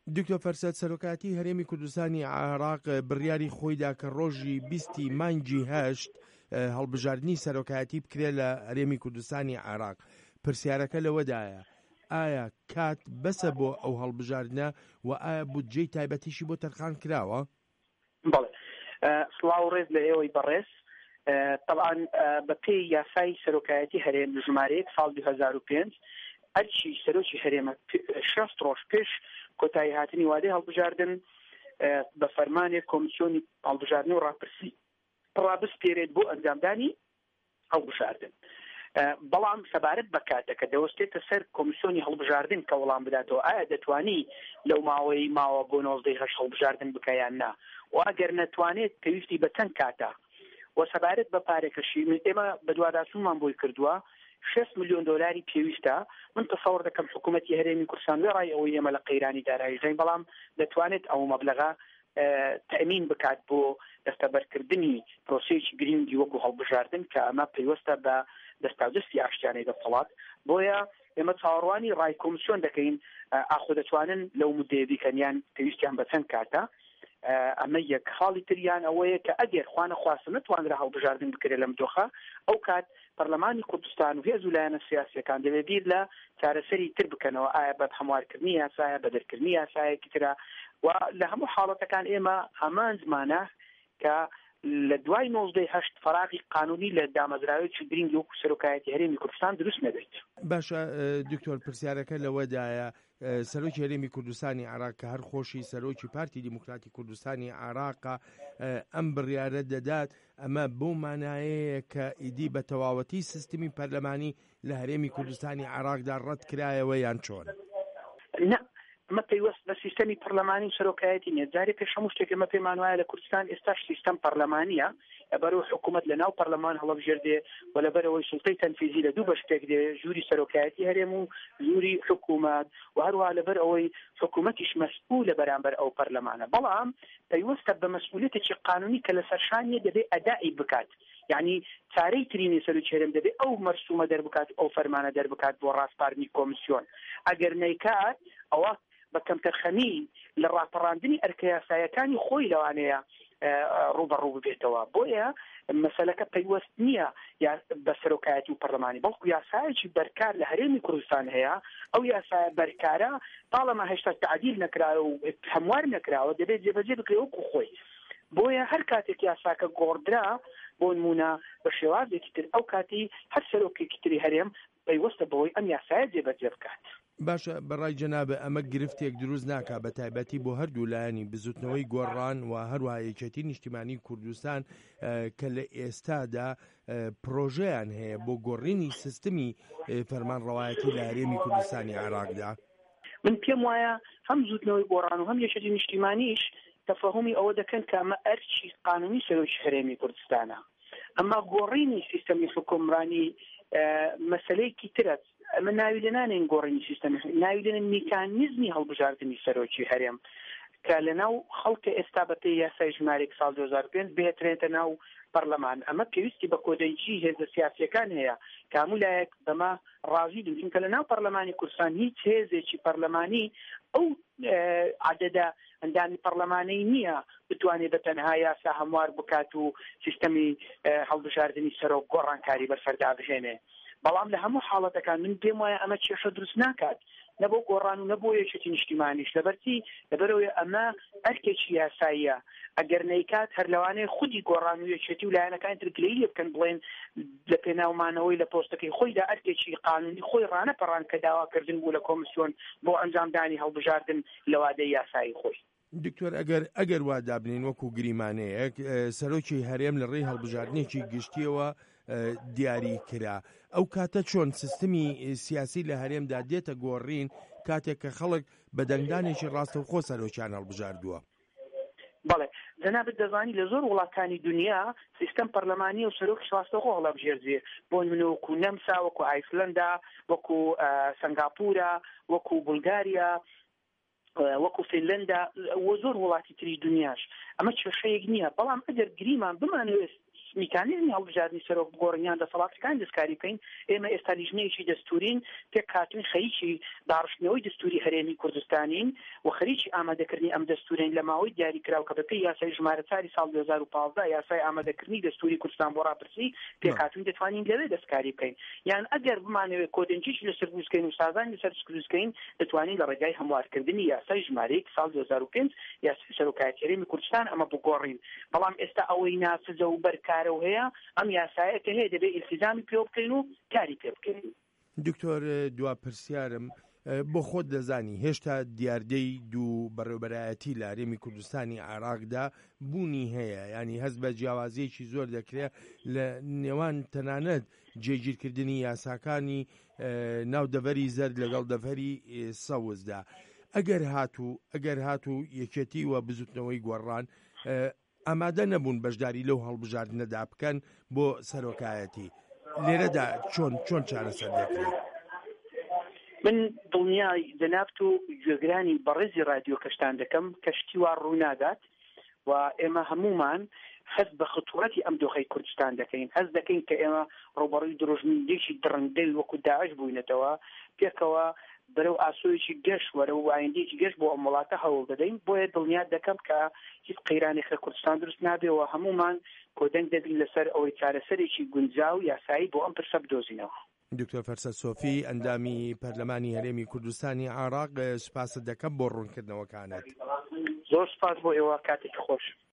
دکتۆر فەرسەد سەرۆکاتی هەرێمی کوردستانی عێراق بڕیاری خۆیدا کە ڕۆژی 20 مانگی 8 هەڵبژاردننی سەرۆکایەتی بکرێت لە هەرێمی کوردستانی عێراق. پرسیارەکە لەوەدایە ئایا کات بەسە بۆ ئەو هەڵبژاردنە و ئایا بودجەی تایبەتیشی بۆ تەرخان کراوە؟ بەڵێ سڵاو ڕێز لە ئێوەی بەڕێز. طبعا بەپێی یاسای سەرۆکایەتی هەرێم ژمارەیەک ساڵ 2005 ئەرچی سەرۆکی هەرێمە 60 ڕۆژ پێش کۆتایی هاتنی وادەی هەڵبژاردن بە فەرمانێک کۆمیسیۆنی هەڵبژاردن و ڕاپرسی ڕابستێرێت بۆ ئەنجامدانی هەڵبژاردن. بەڵام سەبارەت بە کاتەکە دەوەستێتە سەر کۆمیسیۆنی هەڵبژاردن کە وەڵام بداتەوە ئایا دەتوانی لەو ماوەی ماوە بۆ 19 هەڵبژاردن بکەیان نا و ئەگەر نەتوانێت پێویستی بە چەند کاتە و سەبارەت بە پارێکەشی ئێمە بە دوواداسومان بۆی کردووە 6 ملیۆن دۆلاری پێویستە. من تەسەوڕ دەکەم حکوومەتی هەرێمی کوردستان وێ ڕای ئەوەی ئێمە لە قەیرانی دارایی ژین بەڵام دەتوانێت ئەو مەبلەغە تەمین بکات بۆ دەستەبەرکردنی پرۆسەیەکی گرنگی وەکو هەڵبژاردن کە ئەمە پەیوەستە بە دەستاوردستی ئاشتیانەی دەسەڵات. بۆیە ئێمە چاوەڕوانی ڕای کۆمیسیۆن دەکەین ئاخۆ دەتوانن لەو مودەیە بیکەنیان پێویستیان بە چەند کاتە. ئەمە یەک خاڵی تریان ئەوەیە کە ئەگەر خوانە خواستن نتوانرا هەڵبژاردن بکرێت لەم دۆخە ئەو کات پەرلەمانی کوردستان و هێز و لایەنە سیاسیەکان دەبێت بیر لە چارەسەری تر بکەنەوە ئایا بە هەموارکردنی یاسایە بەدەرکردنی یاسایەکی ترە و لە هەموو حاڵەتەکان ئێمە هەمان زمانە کە لە دوای 19 فراغی قانونی لە دامەزراوێکی گرنگی وەکو سەرۆکایەتی هەرێمی کوردستان دروست نەبێت. باشە دکتۆر پرسیارەکە لەوەدایە سەرۆکی هەرێمی کوردستانی عێراق کە هەر خۆشی سەرۆکی پارتی دیموکراتی کوردستانی عێراقە ئەم بڕیارە دەدات ئەمە بۆ مانایەیە کە ئیدی بە تەواوەتی سیستمی پەرلەمانی لە هەرێمی کوردستانی عێراقدا ڕەت کرایەوە یان چۆن؟ ئەمە پەیوەست بە سیستەمی پەرلەمانی سەرۆکایەتی نیە. جارێ پێش هەموو شتێک ئەمە پێمان وایە لە کوردستان ئێستاش سیستەم پەرلەمانیە لەبەرەوە حکوومەت لە ناو پەرلەمان هەڵەبژێردێ و لەبەرەوەی سوڵتەی تەنفیزی لە دوو بەشتێک دێ ژووری سەرۆکایەتی هەرێم و ژووری حکوومەت و هەروەها لەبەر ئەوەی حکوومەتیش مەسئولە بەرامبەر ئەو پەرلەمانە. بەڵام پەیوەستە بە مەسئولیەتێکی قانونی کە لەسەر شانیە دەبێت ئەدای بکات. یعنی چارەی ترینی سەرۆکی هەرێم دەبێت ئەو مەرسومە دەربکات ئەو فەرمانە دەربکات بۆ ڕاستپاردنی کۆمیسیۆن. ئەگەر نەیکات ئەوە بە کەمتەرخەمی لە ڕاپەڕاندنی ئەرکە یاسایەکانی خۆی لەوانەیە ڕوبەڕوو ببێتەوە. بۆیە مەسەلەکە پەیوەست نییە بە سەرۆکایەتی و پەرلەمانی بەڵکو یاسایەکی بەرکار لە هەرێمی کوردستان هەیە. ئەو یاسایە بەرکارە تاڵەما هێشتا تعدیل نەکراوە و هەموار نەکراوە دەبێت جێبەجێ بکرێت وەکو خۆی. بۆیە هەر کاتێک یاساکە گۆڕدرا بۆ نمونە بە شێوازێکی تر ئەو کاتی هەر سەرۆکێکی تری هەرێم پەیوەستە بەوەی ئەم یاسایە جێبەجێ بکات. باشە بەڕای جەنابە ئەمە گرفتێک دروست ناکات بە تایبەتی بۆ هەردوو لایەنی بزوتنەوەی گۆڕان و هەروەها یەکێتی نیشتیمانی کوردستان کە لە ئێستادا پرۆژەیان هەیە بۆ گۆڕینی سیستمی فەرمانڕەوایەتی لە هەرێمی کوردستانی عێراقدا؟ من پێم وایە هەم زوتنەوەی گۆڕان و هەم یەکێتی نیشتیمانیش تەفەهومی ئەوە دەکەن کە ئەمە ئەرچی قانونی سەرۆکی هەرێمی کوردستانە. ئەمە گۆڕینی سیستەمی حکومڕانی مەسەلەیەکی ترە. ئەمە ناوی لە نانێن گۆڕینی سیستەمی ناوی لێنن میکانیزمی هەڵبژاردننی سەرۆکی هەرێم کە لە ناو خەڵکە ئێستا بەپێی یاسای ژمارەیەک ساڵ 2005 بهێنرێتە ناو پەرلەمان. ئەمە پێویستی بە کۆدەیجی هێزە سیاسیەکان هەیە کە هەموو لایەک بەمە ڕازی دن چونکە لە ناو پەرلەمانی کوردستان هیچ هێزێکی پەرلەمانی ئەو عەدەدە ئەندامی پەرلەمانەی نییە بتوانێت بە تەنها یاسا هەموار بکات و سیستەمی هەڵبژاردننی سەرۆک گۆڕانکاری بەسەردا بهێنێ. بەڵام لە هەموو حاڵەتەکان من پێم وایە ئەمە کێشە دروست ناکات نەبۆ گۆڕان و نەبۆ یەکێتی نیشتیمانیش لەبەرچی لەبەرەوەی ئەمە ئەرکێکی یاساییە. ئەگەر نەیکات هەر لەوانەیە خودی گۆڕان و یەکێتی و لایەنەکانی تر گلەیی لێ بکەن بڵێن لە پێناومانەوەی لە پۆستەکەی خۆیدا ئەرکێکی قانونی خۆی ڕانەپەڕان کە داواکردن بوو لە کۆمیسیۆن بۆ ئەنجامدانی هەڵبژاردن لە وادەی یاسایی خۆی. دکتۆر ئەگەر وا دابنین وەکو گریمانەیەک سەرۆکی هەرێم لە ڕێی هەڵبژاردنێکی گشتیەوە دیاری کرا ئەو کاتە چۆن سیستمی سیاسی لە هەرێمدا دێتە گۆڕین کاتێک کە خەڵک بە دەنگدانێکی ڕاستەوخۆ سەرۆکیان هەڵبژاردووە؟ بەڵێ جەنابەت دەزانی لە زۆر وڵاتانی دنیا سیستەم پەرلەمانی و سەرۆکی ڕاستەوخۆ هەڵبژێردرێ بۆ نمونە وەکو نەمسا وەکو ئایسلەندا وەکو سنگاپورە وەکو بولگاریا وەکو فینلەندا و زۆر وڵاتی تری دنیاش. ئەمە کێشەیەک نییە. بەڵام ئەگەر گریمان بمانوێت میکانیزمی هەڵبژاردننی سەرۆک بگۆڕنیان دەسەڵاتەکان دەستکاری بکەین ئێمە ئێستا لیژنەیەکی دەستورین پێک هاتوین خەریکی داڕشتنەوەی دەستوری هەرێمی کوردستانین و خەریکی ئامادەکردنی ئەم دەستورین لە ماوەی دیاریکراو کە بەپێی یاسای ژمارە 4 ساڵ 2015 یاسای ئامادەکردنی دەستوری کوردستان بۆ ڕاپرسی پێک هاتوین دەتوانین لەوێ دەستکاری بکەین یان ئەگەر بمانەوێت کۆدەنجیش لەسەر بووسکەین و سازان لەسەر دروستکەین دەتوانین لە ڕێگای هەموارکردنی یاسای ژمارەی ساڵ 2005 یاسای سەرۆکایەتی هەرێمی کوردستان ئەمە بگۆڕین بەڵام ئێستا ئەوەی ناسزە و بەرکارە و هەیە ئەم یاسایەکە هەیە دەبێت ئیلتیزامی پێ بکەین و کاری پێ بکەین. دکتۆر دوا پرسیارم بۆ خۆت دەزانی هێشتا دیاردەی دوو بەڕێوەبەرایەتی لە هەرێمی کوردستانی عێراقدا بوونی هەیە ینی هەست بە جیاوازیەکی زۆر دەکرێت لە نێوان تەنانەت جێگیرکردنی یاساکانی ناودەڤەری زەرد لەگەڵ دەڤەری سەوزدا ئەگەر هاتوو یەکێتی و بزوتنەوەی گۆڕان ئامادە نەبوون بەشداری لەو هەڵبژاردنەدا بکەن بۆ سەرۆکایەتی لێرەدا چۆن چارەسەر دەکرێت؟ من دڵنیای جەنابت و گوێگرانی بەڕێزی رادیۆ کەشتان دەکەم کەشتی وا ڕوونادات و ئێمە هەمومان هەست بە خەتوڕەتی ئەم دۆخەی کوردستان دەکەین هەست دەکەین کە ئێمە ڕۆبەڕووی درۆژنیندێکی درەندەی وەکو داعش بووینەتەوە پێکەوە بەرەو ئاسۆیەکی گەشت وەرە و ئایندێکی گەشت بۆ ئەم وڵاتە هەوڵ دەدەین بۆیە دڵنیا دەکەم کە هیچ قەیرانێک لە کوردستان دروست نابێەوە هەمومان کۆدەنگ دەبین لەسەر ئەوەی چارەسەرێکی گونجاو یاسایی بۆ ئەم پرسە بدۆزینەوە. دکتۆر فەرسەد سۆفی ئەندامی پەرلەمانی هەرێمی کوردستانی عێراق سوپاست دەکەم بۆ ڕوونکردنەوەکانت. زۆر سپاس بۆ ئێوە کاتێکی خۆش.